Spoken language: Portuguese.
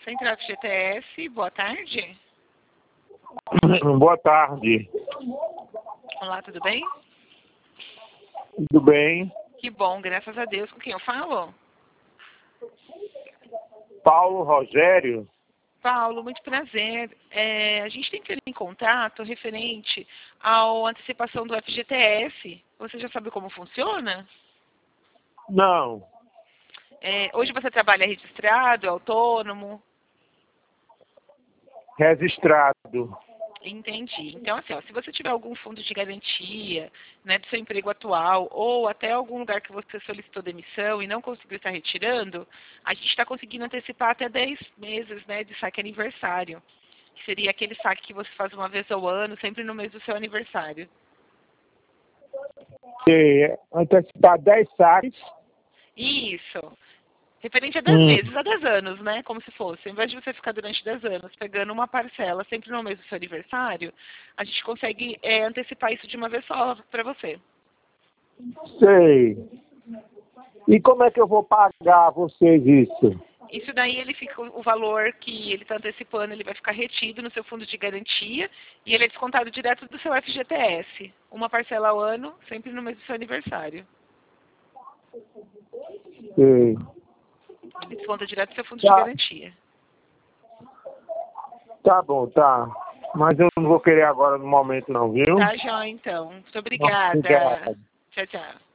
Central FGTS, boa tarde. Boa tarde. Olá, tudo bem? Tudo bem? Que bom, graças a Deus. Com quem eu falo? Paulo Rogério? Paulo, muito prazer. A gente tem que ter em contato referente à antecipação do FGTS. Você já sabe como funciona? Não. Hoje você trabalha registrado, é autônomo? Registrado. Entendi. Então, assim, ó, se você tiver algum fundo de garantia, né, do seu emprego atual, ou até algum lugar que você solicitou demissão e não conseguiu estar retirando, a gente está conseguindo antecipar até 10 meses, né, de saque aniversário. Que seria aquele saque que você faz uma vez ao ano, sempre no mês do seu aniversário. Antecipar 10 saques. Isso. Referente a 10 meses, a 10 anos, né? Como se fosse. Ao invés de você ficar durante 10 anos pegando uma parcela sempre no mês do seu aniversário, a gente consegue antecipar isso de uma vez só para você. Sei. E como é que eu vou pagar a vocês isso? Isso daí ele fica, o valor que ele está antecipando, ele vai ficar retido no seu fundo de garantia e ele é descontado direto do seu FGTS. Uma parcela ao ano, sempre no mês do seu aniversário. Sei. Ele desconta direto do seu fundo de garantia. Tá bom, tá. Mas eu não vou querer agora no momento não, viu? Tá, joia, então. Muito obrigada. Obrigado. Tchau, tchau.